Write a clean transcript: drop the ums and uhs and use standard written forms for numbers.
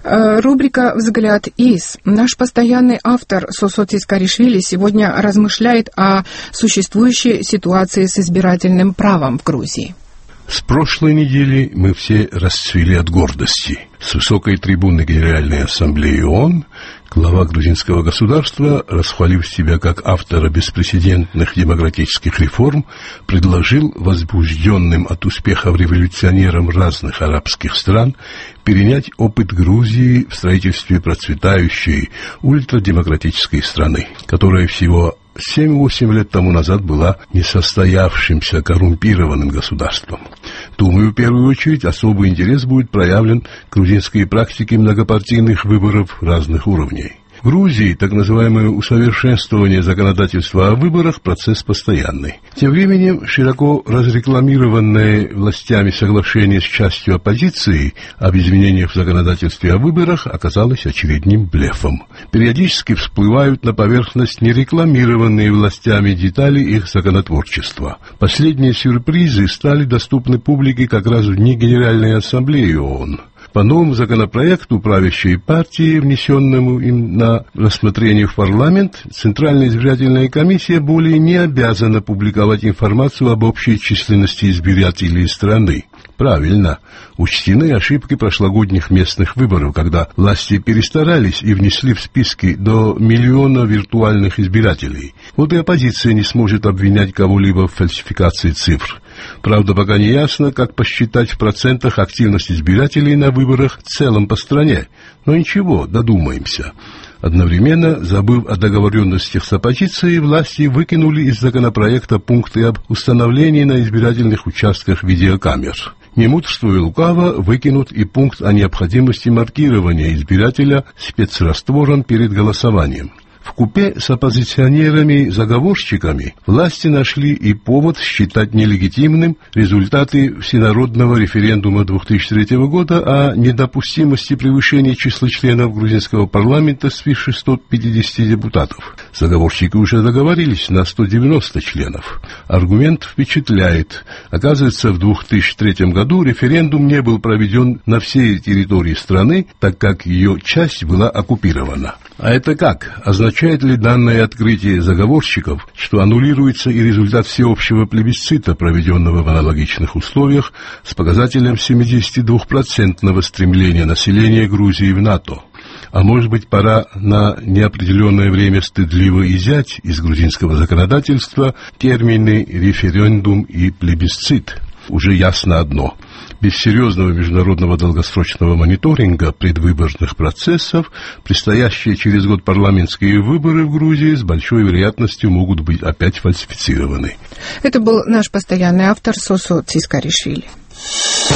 Рубрика «Взгляд из». Наш постоянный автор Сосо Цискаришвили сегодня размышляет о существующей ситуации с избирательным правом в Грузии. С прошлой недели мы все расцвели от гордости. С высокой трибуны Генеральной Ассамблеи ООН глава грузинского государства, расхвалив себя как автора беспрецедентных демократических реформ, предложил возбужденным от успехов революционерам разных арабских стран перенять опыт Грузии в строительстве процветающей ультрадемократической страны, которая всего 7-8 лет тому назад была несостоявшимся коррумпированным государством. Думаю, в первую очередь особый интерес будет проявлен к грузинской практике многопартийных выборов разных уровней. В Грузии так называемое усовершенствование законодательства о выборах – процесс постоянный. Тем временем широко разрекламированное властями соглашение с частью оппозиции об изменениях в законодательстве о выборах оказалось очередным блефом. Периодически всплывают на поверхность нерекламированные властями детали их законотворчества. Последние сюрпризы стали доступны публике как раз в дни Генеральной Ассамблеи ООН. По новому законопроекту правящей партии, внесенному им на рассмотрение в парламент, Центральная избирательная комиссия более не обязана публиковать информацию об общей численности избирателей страны. Правильно, учтены ошибки прошлогодних местных выборов, когда власти перестарались и внесли в списки до 1 миллиона виртуальных избирателей. Вот и оппозиция не сможет обвинять кого-либо в фальсификации цифр. Правда, пока не ясно, как посчитать в процентах активность избирателей на выборах в целом по стране. Но ничего, додумаемся. Одновременно, забыв о договоренностях с оппозицией, власти выкинули из законопроекта пункты об установлении на избирательных участках видеокамер. Не мудрствуя лукаво, выкинут и пункт о необходимости маркирования избирателя спецраствором перед голосованием. Вкупе с оппозиционерами-заговорщиками власти нашли и повод считать нелегитимным результаты всенародного референдума 2003 года о недопустимости превышения числа членов грузинского парламента свыше 150 депутатов. Заговорщики уже договорились на 190 членов. Аргумент впечатляет. Оказывается, в 2003 году референдум не был проведен на всей территории страны, так как ее часть была оккупирована. А это как? Означает ли данное открытие заговорщиков, что аннулируется и результат всеобщего плебисцита, проведенного в аналогичных условиях, с показателем 72% стремления населения Грузии в НАТО? А может быть, пора на неопределенное время стыдливо изъять из грузинского законодательства термины «референдум» и «плебисцит»? Уже ясно одно. Без серьезного международного долгосрочного мониторинга предвыборных процессов предстоящие через год парламентские выборы в Грузии с большой вероятностью могут быть опять фальсифицированы. Это был наш постоянный автор Сосо Цискаришвили.